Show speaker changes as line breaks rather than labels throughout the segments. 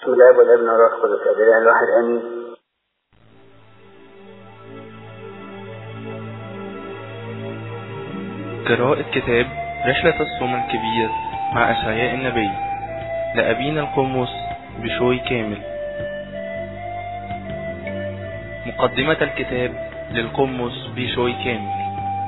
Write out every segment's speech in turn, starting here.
بسم الله والابن والروح القدس الاله الواحد امين.
قراءة كتاب رحلة الصوم الكبير مع أشعياء النبي لأبينا القمص بشوي كامل. مقدمة الكتاب للقمص بشوي كامل.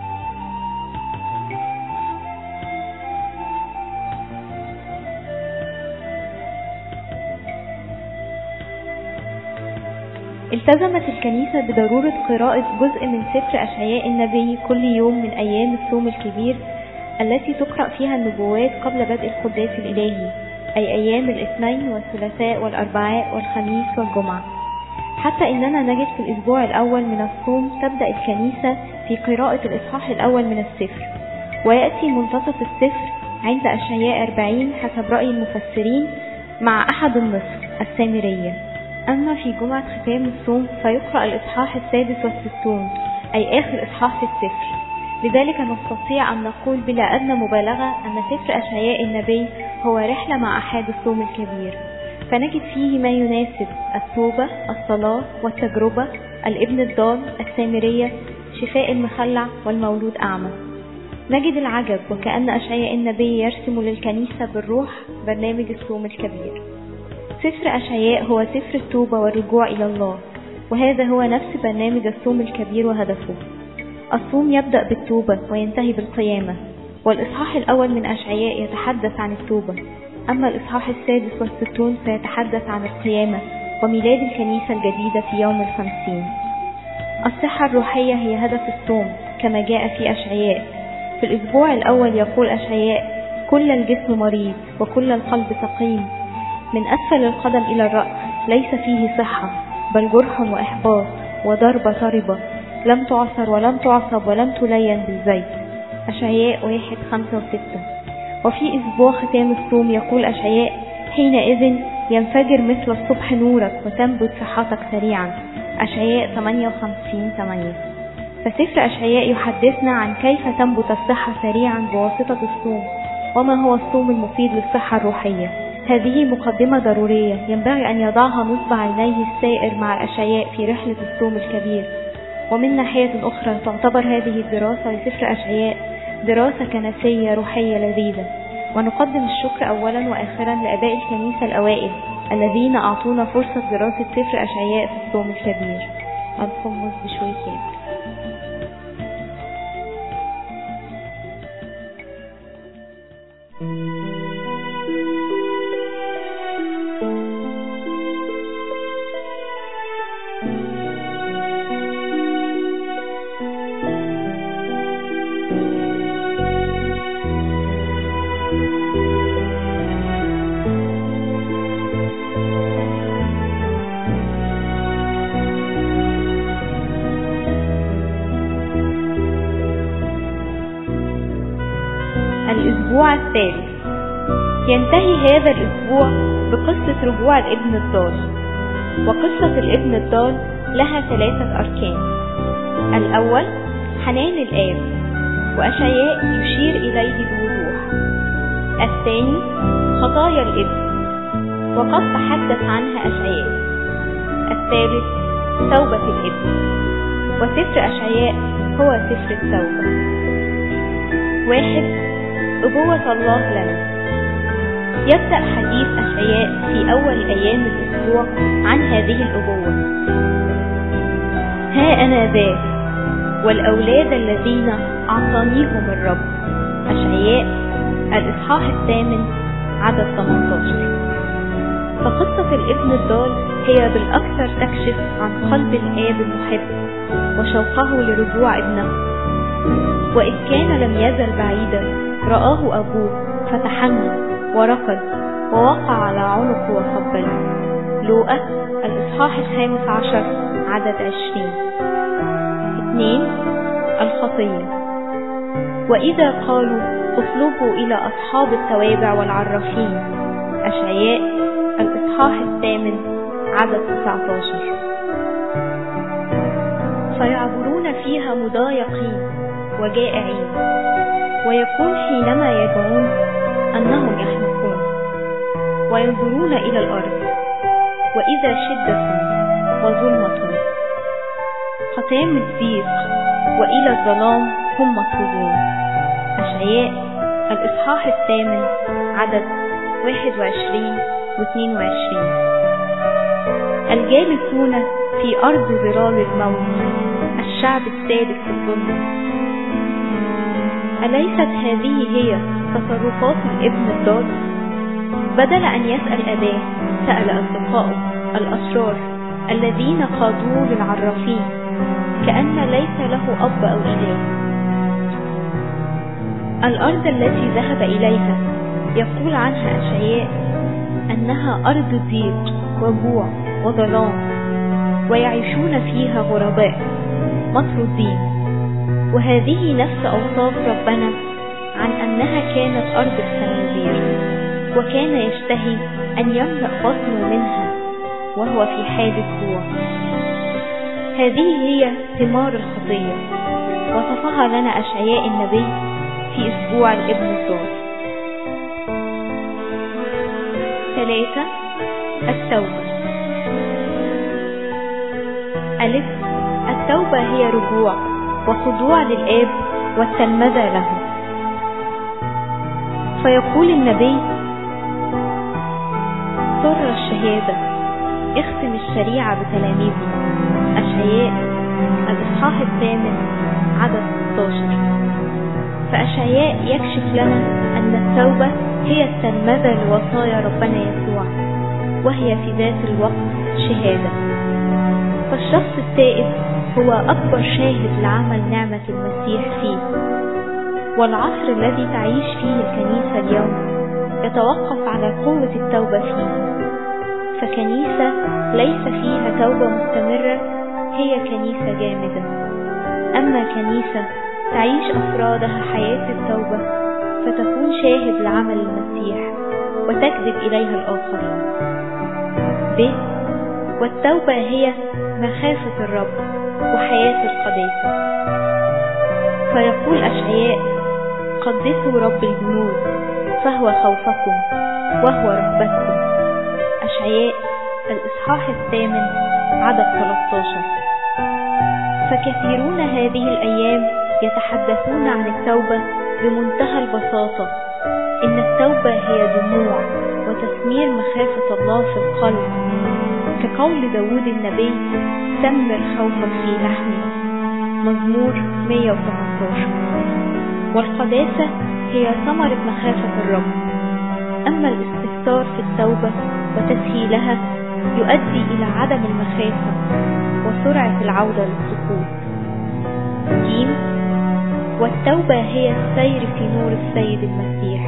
التزمت الكنيسة بضرورة قراءة جزء من سفر أشعياء النبي كل يوم من أيام الصوم الكبير التي تقرأ فيها النبوات قبل بدء القداس الإلهي، أي أيام الاثنين والثلاثاء والأربعاء والخميس والجمعة. حتى إننا نجد في الأسبوع الأول من الصوم تبدأ الكنيسة في قراءة الإصحاح الأول من السفر، ويأتي منتصف السفر عند أشعياء 40 حسب رأي المفسرين مع أحد النصف السامرية. أما في جمعة ختام الصوم فيقرأ الإصحاح 66 أي آخر إصحاح في السفر. لذلك نستطيع أن نقول بلا أدنى مبالغة أن سفر أشعياء النبي هو رحلة مع أحد الصوم الكبير، فنجد فيه ما يناسب التوبة، الصلاة والتجربة، الابن الضال، السامرية، شفاء المخلع والمولود أعمى. نجد العجب وكأن أشعياء النبي يرسم للكنيسة بالروح برنامج الصوم الكبير. سفر أشعياء هو سفر التوبة والرجوع إلى الله، وهذا هو نفس برنامج الصوم الكبير وهدفه. الصوم يبدأ بالتوبة وينتهي بالقيامة، والإصحاح الأول من أشعياء يتحدث عن التوبة، أما الإصحاح 66 فيتحدث عن القيامة وميلاد الكنيسة الجديدة في يوم 50. الصحة الروحية هي هدف الصوم كما جاء في أشعياء. في الأسبوع الأول يقول أشعياء: كل الجسم مريض وكل القلب سقيم، من أسفل القدم إلى الرأس ليس فيه صحة، بل جرح وإحباط وضربة طربة، لم تعصر ولم تعصب ولم تلين بالزيت. أشعياء 1:5-6. وفي أسبوع ختام الصوم يقول أشعياء: حينئذ ينفجر مثل الصبح نورك وتنبت صحتك سريعا. أشعياء 58:8. فسفر أشعياء يحدثنا عن كيف تنبت الصحة سريعا بواسطة الصوم، وما هو الصوم المفيد للصحة الروحية. هذه مقدمة ضرورية ينبغي أن يضعها نصب عينيه السائر مع الأشعياء في رحلة الصوم الكبير. ومن ناحية أخرى تعتبر هذه الدراسة لسفر أشعياء دراسة كنسية روحية لذيذة. ونقدم الشكر أولا وآخرا لآباء الكنيسة الأوائل الذين أعطونا فرصة دراسة سفر أشعياء في الصوم الكبير. القمص بشوي كامل. الأسبوع الثالث ينتهي هذا الأسبوع بقصة رجوع الابن الضال. وقصة الابن الضال لها 3 أركان. الأول حنان الآب، وأشعياء يشير إليه بوضوح. الثاني خطايا الابن، وقد تحدث عنها أشعياء. الثالث توبة الابن، وسفر أشعياء هو سفر التوبة. 1. أبوة الله لنا. يبدأ حديث أشعياء في أول أيام الأسبوع عن هذه الأبوة. ها أنا ذا والأولاد الذين أعطانيهم الرب. أشعياء الإصحاح 8 عدد 18. فقصة الابن الضال هي بالأكثر تكشف عن قلب الآب المحب وشوقه لرجوع ابنه. وإذ كان لم يزل بعيدا رآه أبوه فتحنن وركض ووقع على عنقه وقبله. لوقا الإصحاح 15 عدد 20. 2. الخطية. وإذا قالوا اطلبوا إلى أصحاب التوابع والعرافين. أشعياء الإصحاح 8 عدد 19. فيعبرون فيها مضايقين وجائعين، ويكون حينما يدعون أنهم يحمقون وينظرون إلى الأرض وإذا شدة وظلمة، ختام الضيق وإلى الظلام هم مطرودون. أشعياء الإصحاح 8 عدد 21 و22. الجالسون في أرض ظلال الموت، الشعب السالك في الظلمة. أليست هذه هي تصرفات الابن الضال؟ بدل أن يسأل أباه سأل أصدقائه الأشرار الذين قادوه للعرافين، كأن ليس له أب أو إله. الأرض التي ذهب إليها يقول عنها أشعياء أنها أرض ضيق وجوع وظلام، ويعيشون فيها غرباء مطرودين. وهذه نفس أوصاف ربنا عن أنها كانت أرض الخنازير، وكان يشتهي أن يملأ بطنه منها وهو في حالة جوع. هذه هي ثمار الخطية، وصفها لنا أشعياء النبي في أسبوع الابن الضال. 3. التوبة. ألف. التوبة هي رجوع وخضوع للآب والتلمذة له. فيقول النبي: سر الشهادة، اختم الشريعة بتلاميذه. أشعياء الإصحاح 8 عدد 16. فأشعياء يكشف لنا أن التوبة هي التلمذة لوصايا ربنا يسوع، وهي في ذات الوقت شهادة. فالشخص التائب هو أكبر شاهد لعمل نعمة المسيح فيه. والعصر الذي تعيش فيه الكنيسة اليوم يتوقف على قوة التوبة فيه. فكنيسة ليس فيها توبة مستمرة هي كنيسة جامدة. أما كنيسة تعيش أفرادها حياة التوبة فتكون شاهد لعمل المسيح وتجذب إليها الآخرين. ب. والتوبة هي مخافة الرب وحياة القداسة. فيقول أشعياء: قدسوا رب الجنود فهو خوفكم وهو رهبتكم. أشعياء الإصحاح 8 عدد 13. فكثيرون هذه الأيام يتحدثون عن التوبة بمنتهى البساطة. إن التوبة هي دموع وتثمير مخافة الله في القلب، كقول داود النبي: ثمر خوفك في لحمي. مزمور 118. والقداسة هي ثمرة مخافة الرب. أما الاستهتار في التوبة وتسهيلها يؤدي إلى عدم المخافة وسرعة العودة للسقوط. ج. والتوبة هي السير في نور السيد المسيح.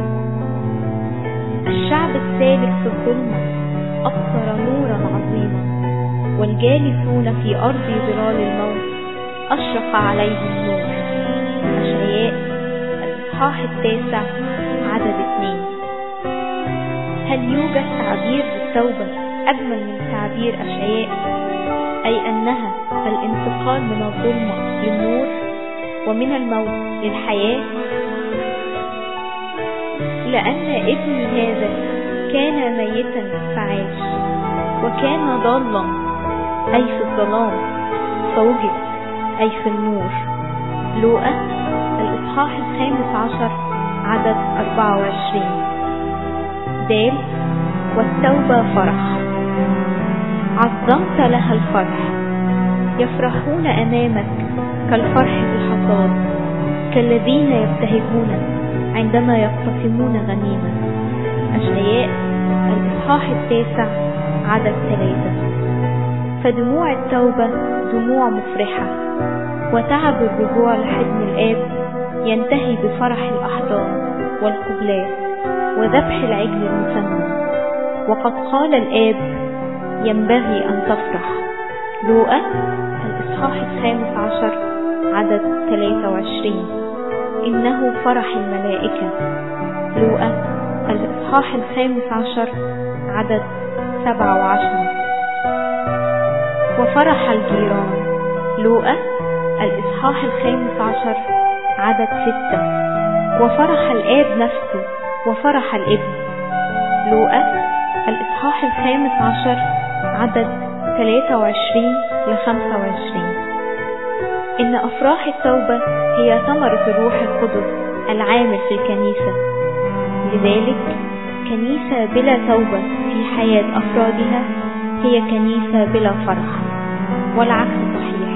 الشعب السالك في الظلمة أبصر نورا عظيما، والجالسون في أرض ظلال الموت أشرق عليهم نور. أشعياء الإصحاح 9 عدد 2. هل يوجد تعبير للتوبة أجمل من تعبير أشعياء؟ أي أنها الانتقال من الظلمة للنور ومن الموت للحياة. لأن ابني هذا كان ميتا فعاش، وكان ضالا أي في الظلام فوجد أي في النور. لوقا الإصحاح 15 عدد 24. د. والتوبة فرح، عظمت لها الفرح. يفرحون أمامك كالفرح في الحصاد، كالذين يبتهجون عندما يقتسمون غنيمة. أشعياء الإصحاح 9 عدد 3. فدموع التوبة دموع مفرحة، وتعب الرجوع لحضن الآب ينتهي بفرح الأحضان والقبلات وذبح العجل المسمن. وقد قال الآب: ينبغي أن تفرح. لوقا الإصحاح 15 عدد 23. إنه فرح الملائكة. لوقا الإصحاح 15 عدد 7 و10. وفرح الجيران. لوقا الإصحاح 15 عدد 6. وفرح الآب نفسه وفرح الابن. لوقا الإصحاح 15 عدد 23 ل 25. إن أفراح التوبة هي ثمرة الروح القدس العامل في الكنيسة. لذلك كنيسة بلا توبة في حياة أفرادها هي كنيسة بلا فرح، والعكس صحيح،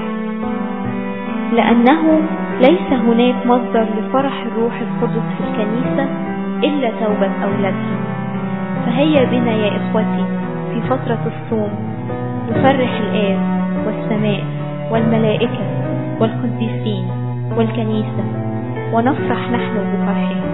لأنه ليس هناك مصدر لفرح الروح القدس في الكنيسة إلا توبة أولادها. فهيا بنا يا إخوتي في فترة الصوم نفرح الآب والسماء والملائكة والقديسين والكنيسة، ونفرح نحن بفرحهم.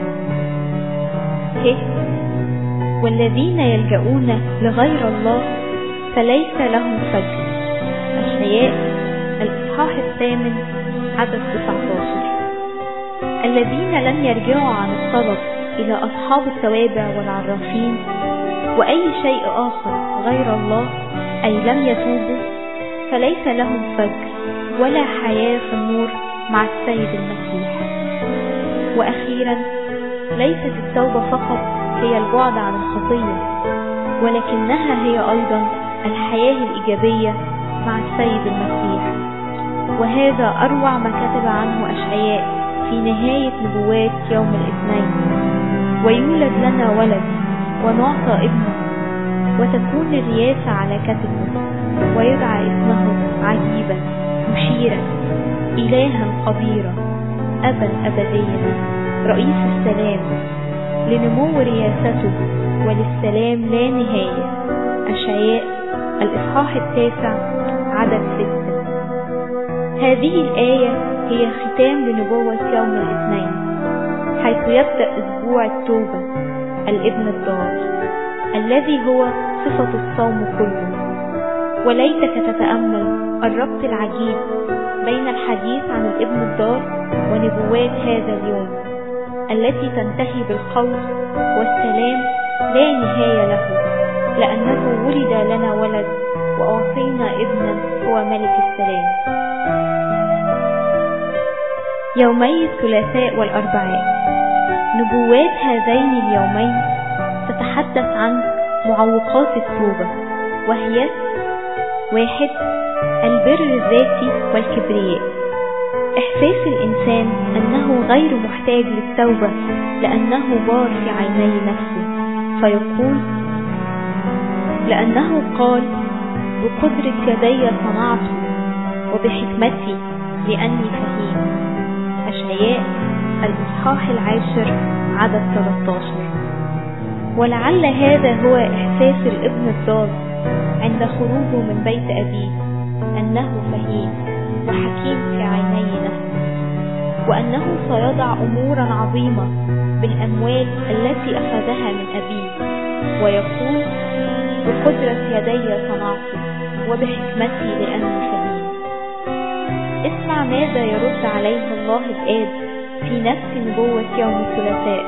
والذين يلجؤون لغير الله فليس لهم فجر. أشعياء الإصحاح 8 عدد 19. الذين لم يرجعوا عن الطلب إلى أصحاب التوابع والعرافين وأي شيء آخر غير الله، أي لم يتوبوا، فليس لهم فجر ولا حياة في النور مع السيد المسيح. وأخيرا، ليست التوبة فقط هي البعد عن الخطية، ولكنها هي أيضا الحياة الإيجابية مع السيد المسيح. وهذا أروع ما كتب عنه أشعياء في نهاية نبوات يوم الاثنين: ويولد لنا ولد ونعطى ابنه، وتكون الرياسة على كتفه، ويدعى اسمه عجيبا، مشيرا، إلها قديرا، أبا أبديا، رئيس السلام، لنمو رياسته وللسلام لا نهاية. أشعياء الإصحاح 9 عدد 6. هذه الآية هي ختام لنبوة يوم الاثنين، حيث يبدأ أسبوع التوبة، الابن الضال، الذي هو صفة الصوم كله. وليتك تتأمل الربط العجيب بين الحديث عن الابن الضال ونبوات هذا اليوم، التي تنتهي بالقول: والسلام لا نهاية له، لأنه ولد لنا ولد وأعطينا ابنا هو ملك السلام. يومي الثلاثاء والأربعاء. نبوات هذين اليومين تتحدث عن معوقات التوبة، وهي: 1. البر الذاتي والكبرياء. إحساس الإنسان أنه غير محتاج للتوبة لأنه بار في عيني نفسه، فيقول: لأنه قال: بقدرة يدي صنعت، وبحكمتي لأني فهيم. أشعياء الإصحاح 10 عدد 13. ولعل هذا هو إحساس الابن الضال عند خروجه من بيت أبيه، أنه فهيم وحكيم في عيني نفسه، وأنه سيضع أمورا عظيمة بالأموال التي أخذها من أبيه، ويقول: بقدرة يدي صنعته، وبحكمتي لأني فهيم. اسمع ماذا يرد عليه الله الآب في نفس نبوة يوم الثلاثاء: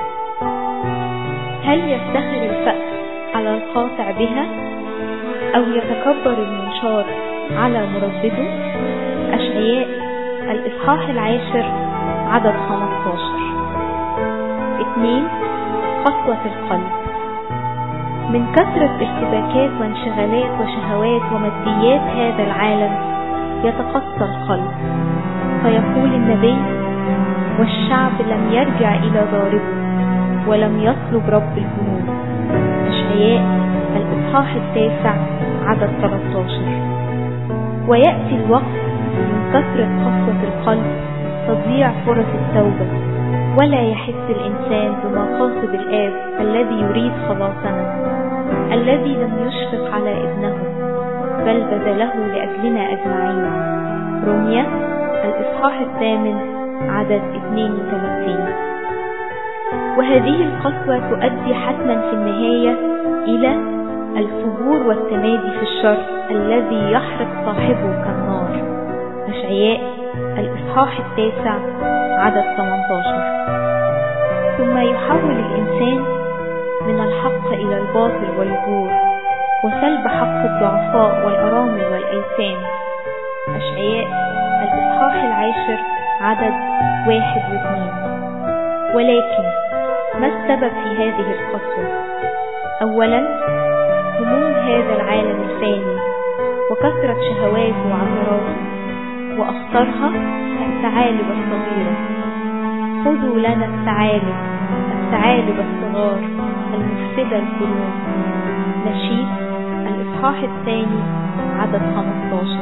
هل يفتخر الفأس على القاطع بها، أو يتكبر المنشار على مردده؟ أشعياء الإصحاح 10 عدد 15. 2. قسوة القلب. من كثرة ارتباكات وانشغالات وشهوات وماديات هذا العالم يتقسى القلب، فيقول النبي: والشعب لم يرجع إلى ضاربه، ولم يطلب رب الجنود. أشعياء الإصحاح 9 عدد 13. ويأتي الوقت من كثرة قسوة القلب تضيع فرص التوبة، ولا يحس الإنسان بمقاصد الآب الذي يريد خلاصنا، الذي لم يشفق على ابنه بل بذله لأجلنا أجمعين. رمية الإصحاح 8 عدد 32. وهذه القسوة تؤدي حتما في النهاية إلى الفجور والتمادي في الشر الذي يحرق صاحبه كالنار. أشعياء الإصحاح 9 عدد 18. ثم يحول الإنسان من الحق إلى الباطل والجور، وسلب حق الضعفاء والأرامل والأيتام. أشعياء الإصحاح 10 عدد 1 و2. ولكن ما السبب في هذه القسوة؟ أولا، هموم هذا العالم الفاني وكثرة شهواته وعثراته، وأخطرها الثعالب الصغيرة. خذوا لنا الثعالب الصغار المفسدة القرون. نشيد الإصحاح 2 عدد 15.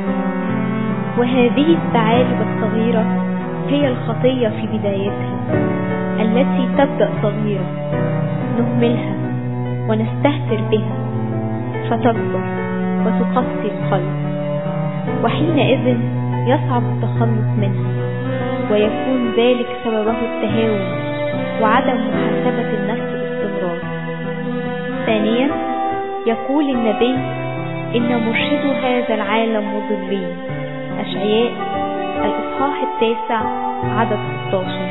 وهذه الثعالب الصغيرة هي الخطية في بدايتها، التي تبدأ صغيرة نهملها ونستهتر بها فتكبر وتقسي القلب، وحينئذ يصعب التخلص منها، ويكون ذلك سببه التهاون وعدم محاسبة النفس باستمرار. ثانيا، يقول النبي إن مرشدو هذا العالم مضلين. أشعياء الإصحاح 9 عدد 16.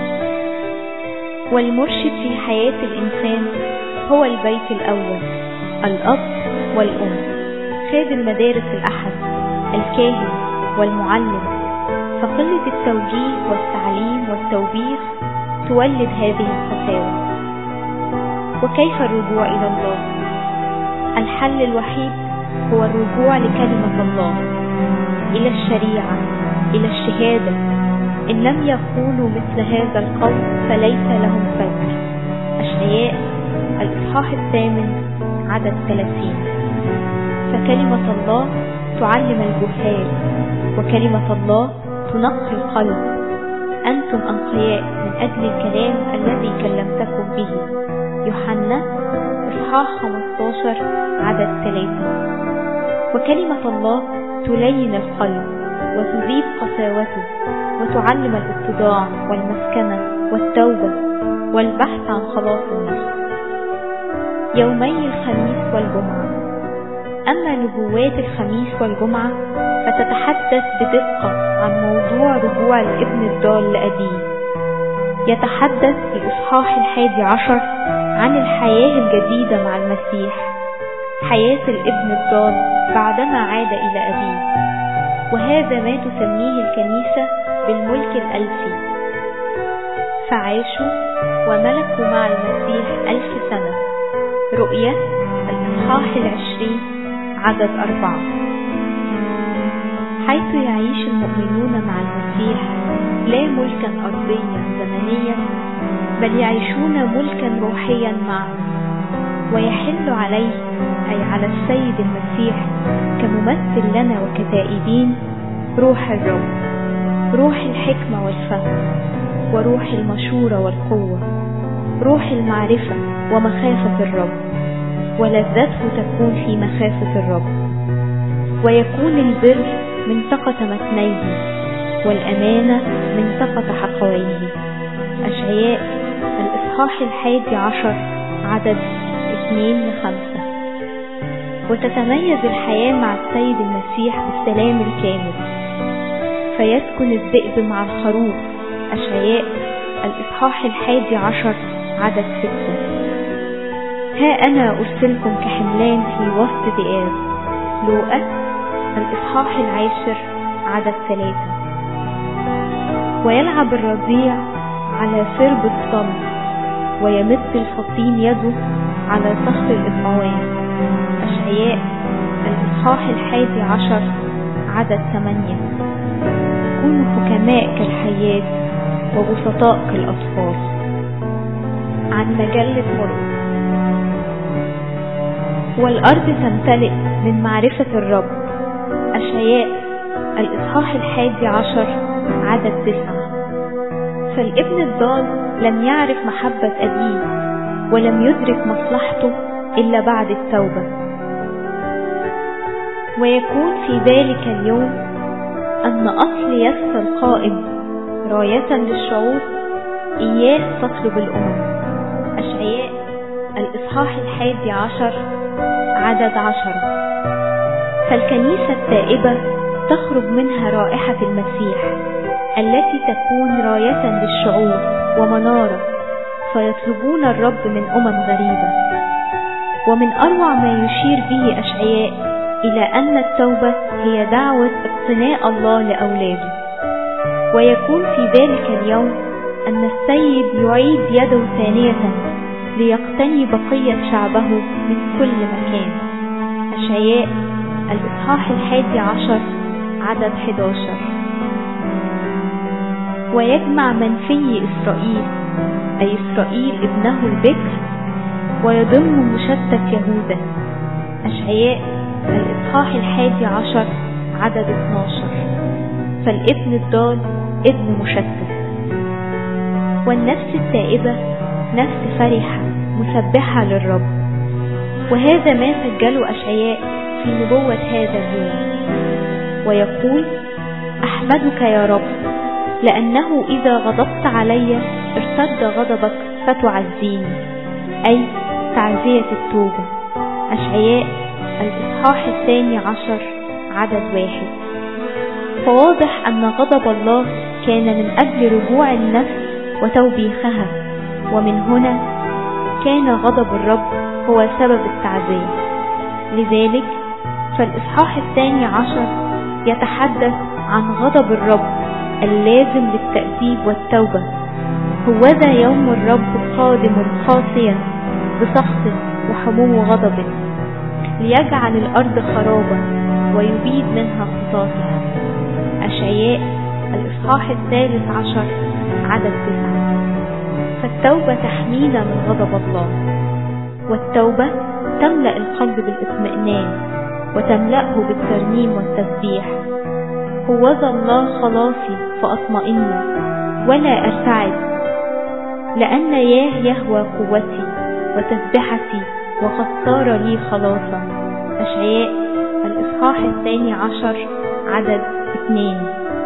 والمرشد في حياة الإنسان هو البيت الأول، الأب والأم، خادم مدارس الأحد، الكاهن والمعلم. فقلة التوجيه والتعليم والتوبيخ تولد هذه القساوة. وكيف الرجوع إلى الله؟ الحل الوحيد هو الرجوع لكلمة الله، إلى الشريعة، إلى الشهادة. إن لم يقولوا مثل هذا القول فليس لهم فجر. أشعياء الإصحاح 8 عدد 30. فكلمة الله تعلم الجهال، وكلمة الله تنقي القلب. أنتم أنقياء من أجل الكلام الذي كلمتكم به. يوحنا إصحاح 15 عدد 3. وكلمة الله تلين القلب وتذيب قساوته، وتعلم الاتضاع والمسكنة والتوبة والبحث عن خلاص النفس. يومي الخميس والجمعة. أما نبوات الخميس والجمعة فتتحدث بدقة عن موضوع رجوع الابن الضال لأبيه. يتحدث في الإصحاح 11 عن الحياة الجديدة مع المسيح، حياة الابن الضال بعدما عاد إلى أبيه. وهذا ما تسميه الكنيسة بالملك الألفي. فعاشوا وملكوا مع المسيح 1000 سنة. رؤية الإصحاح 20 عدد 4. حيث يعيش المؤمنون مع المسيح لا ملكا أرضيا زمنيا، بل يعيشون ملكا روحيا معه. ويحل عليه، أي على السيد المسيح كممثل لنا وكتائبين، روح الرب، روح الحكمة والفهم، وروح المشورة والقوة، روح المعرفة ومخافة الرب. ولذته تكون في مخافة الرب. ويكون البر منطقة متنيه، والأمانة منطقة حقويه. أشعياء الإصحاح 11 عدد 2-5. وتتميز الحياة مع السيد المسيح بالسلام الكامل، فيسكن الذئب مع الخروف. أشعياء الإصحاح 11 عدد 6. ها أنا أرسلكم كحملان في وسط ذئاب. لوقا الإصحاح 10 عدد 3. ويلعب الرضيع على سرب الصلب، ويمد الفطين يده على صخر الإطعوان. أشعياء الإصحاح 11 عدد 8. كونوا حكماء كالحيات وبسطاء كالأطفال. عن مجلة مرقس. والأرض تمتلئ من معرفة الرب. أشعياء الإصحاح 11 عدد 9. فالابن الضال لم يعرف محبة أبيه، ولم يدرك مصلحته إلا بعد التوبة. ويكون في ذلك اليوم أن أصل يس القائم راية للشعوب إياه تطلب الأمم. أشعياء الإصحاح 11 عدد 10. فالكنيسة التائبة تخرج منها رائحة المسيح التي تكون راية للشعوب ومنارة، فيطلبون الرب من أمم غريبة. ومن أروع ما يشير به أشعياء إلى أن التوبة هي دعوة اقتناء الله لأولاده. ويكون في ذلك اليوم أن السيد يعيد يده ثانية ليقتني بقية شعبه من كل مكان. أشعياء الإصحاح 11 عدد 11. ويجمع منفي إسرائيل أي إسرائيل ابنه البكر ويضم مشتت يهوذا. أشعياء الإصحاح 11 عدد 12. فالابن الضال ابن مشتت. والنفس التائبة نفس فرحة مسبحة للرب. وهذا ما سجله أشعياء في نبوة هذا اليوم، ويقول: أحمدك يا رب لأنه إذا غضبت علي ارتد غضبك فتعزيني، أي تعزية التوبة. أشعياء الإصحاح 12 عدد 1. فواضح أن غضب الله كان من أجل رجوع النفس وتوبيخها، ومن هنا كان غضب الرب هو سبب التعزية. لذلك فالإصحاح 12 يتحدث عن غضب الرب اللازم للتأديب والتوبة. هوذا يوم الرب قادم قاسيا بسخط وحموم غضب، ليجعل الأرض خرابا ويبيد منها خطاطها. أشعياء الإصحاح 13 عدد 9. فالتوبة تحمينا من غضب الله، والتوبة تملأ القلب بالاطمئنان وتملأه بالترنيم والتسبيح. هوذا الله خلاصي فأطمئن ولا أرتعد، لأن يهوى قوتي وتسبحتي وقد صار لي خلاصا. أشعياء الإصحاح 12 عدد 2.